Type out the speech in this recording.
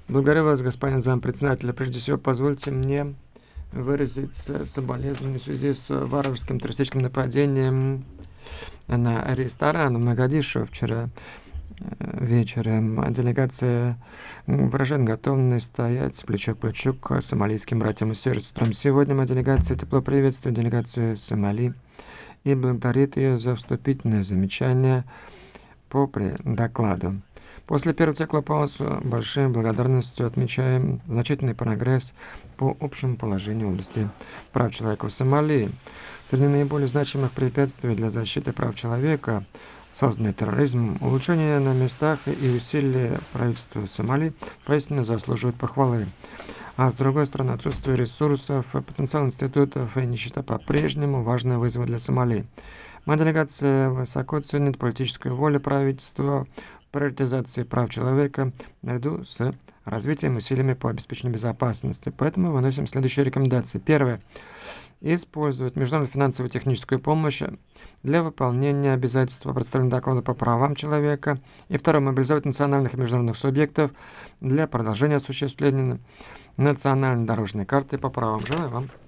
Благодарю вас, господин зампредседателя. Прежде всего, позвольте мне выразить соболезнования в связи с варварским террористическим нападением на ресторан в Могадишо вчера вечером. Делегация выражает готовность стоять плечо к плечу к сомалийским братьям и сестрам. Сегодня моя делегация тепло приветствует делегацию Сомали и благодарит ее за вступительное замечание по докладу. После первого цикла пауз большой благодарностью отмечаем значительный прогресс по общему положению в области прав человека в Сомали. Среди наиболее значимых препятствий для защиты прав человека, созданный терроризмом, улучшение на местах и усилия правительства Сомали поистине заслуживают похвалы. А с другой стороны, отсутствие ресурсов, потенциал институтов и нищета по-прежнему важные вызовы для Сомали. Моя делегация высоко ценит политическую волю правительства в приоритизации прав человека наряду с развитием усилиями по обеспечению безопасности. Поэтому выносим следующие рекомендации. Первое. Использовать международную финансовую и техническую помощь для выполнения обязательств по представлению доклада по правам человека. И второе. Мобилизовать национальных и международных субъектов для продолжения осуществления национальной дорожной карты по правам. Желаю вам